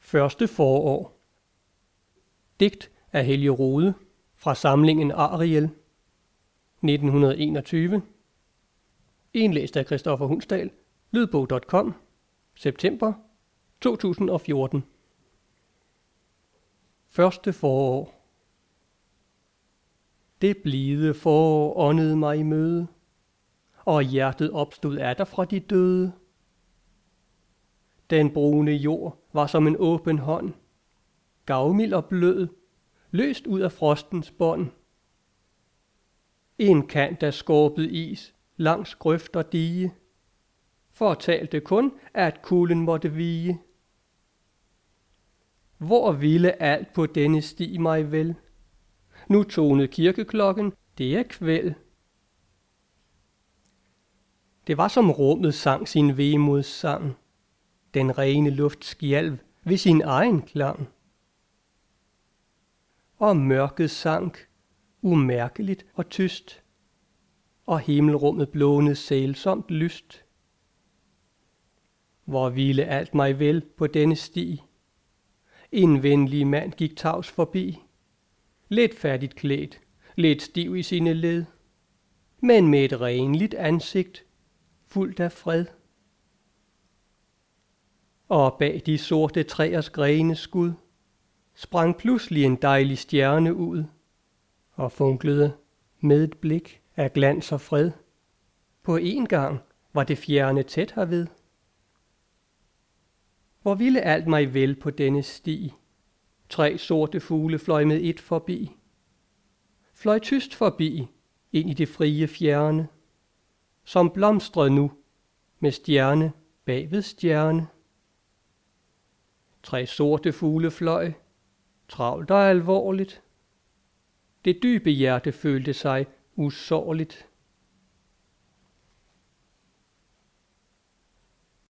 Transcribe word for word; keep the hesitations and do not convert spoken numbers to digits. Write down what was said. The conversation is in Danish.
Første forår. Digt af Helge Rode fra samlingen Ariel, nitten enogtyve. Indlæst af Christoffer Hundsdal, lydbog punktum com, september to tusind og fjorten. Første forår. Det blide forår åndede mig i møde, og hjertet opstod atter fra de døde. Den brune jord var som en åben hånd, gavmild og blød, løst ud af frostens bånd. En kant af skorpet is langs grøft og dige, fortalte kun, at kulden måtte vige. Hvor ville alt på denne sti mig vel? Nu tonede kirkeklokken, det er kvæld. Det var som rummet sang sin vemodssang. Den rene luft skjalv ved sin egen klang. Og mørket sank, umærkeligt og tyst, og himmelrummet blånede sælsomt lyst. Hvor ville alt mig vel på denne sti? En venlig mand gik tavs forbi, lidt færdigt klædt, lidt stiv i sine led, men med et renligt ansigt, fuldt af fred. Og bag de sorte træers grene skud sprang pludselig en dejlig stjerne ud og funklede med et blik af glans og fred. På en gang var det fjerne tæt herved. Hvor ville alt mig vel på denne sti? Tre sorte fugle fløj med et forbi. Fløj tyst forbi ind i det frie fjerne, som blomstrede nu med stjerne bagved stjerne. Tre sorte fugle fløj, travlt og alvorligt. Det dybe hjerte følte sig usårligt.